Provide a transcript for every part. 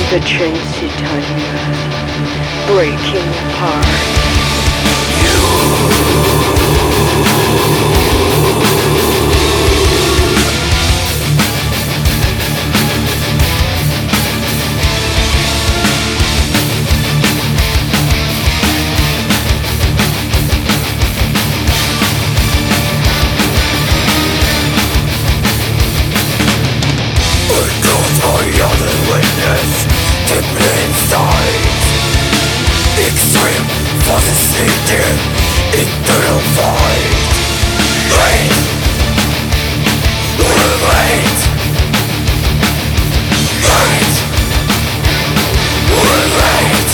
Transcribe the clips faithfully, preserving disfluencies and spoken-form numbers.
the chains you tied me with, breaking apart. Witness deep inside. Extreme forces needed eternal fight. Wait, will wait. Wait, will wait.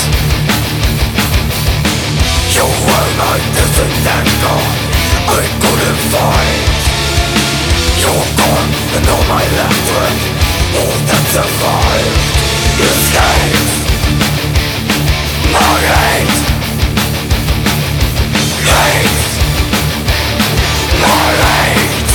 You were my distant anchor I couldn't find. You're gone and all my left with all that survived. You escaped my hate. Hate my hate.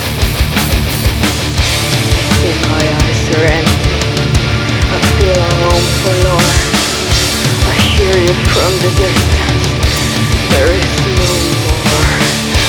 In my eyes are empty, I feel alone forlorn. I hear you from the distance, there is no more.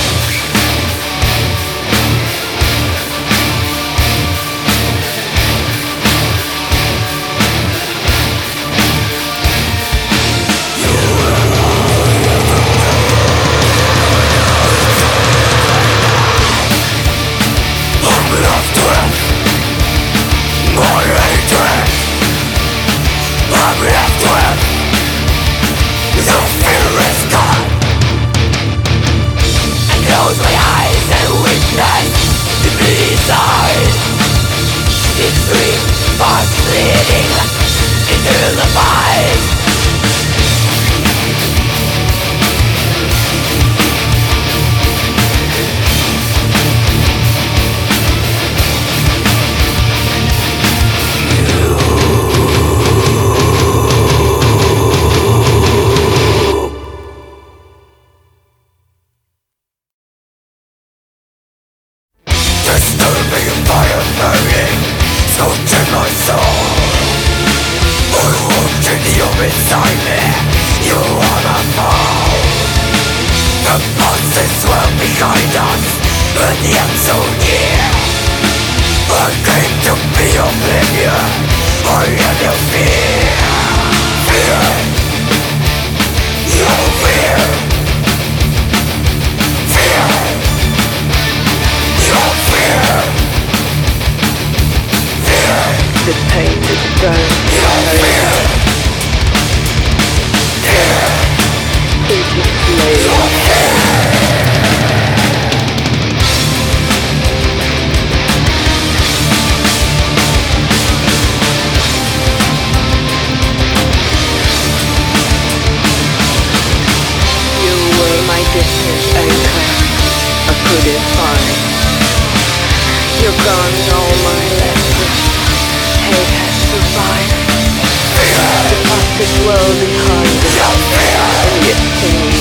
Extreme force leading into the fight. Disturbing fire burning, scorching my soul. I walked in you beside me, you are my foe. The monsters were behind us, but the end so near. I came to be oblivion, I am your fear. Fear, your fear. Fear, your fear. The painted burn fire. Painted flame. You were my distant anchor, I couldn't find. You're gone, all my lessons. Hate has survived. The past is well behind us, and yet can we